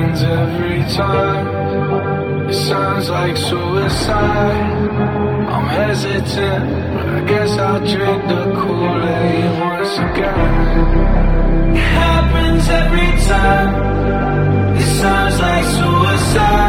happens every time. It sounds like suicide. I'm hesitant, but I guess I'll drink the Kool-Aid once again. It happens every time. It sounds like suicide.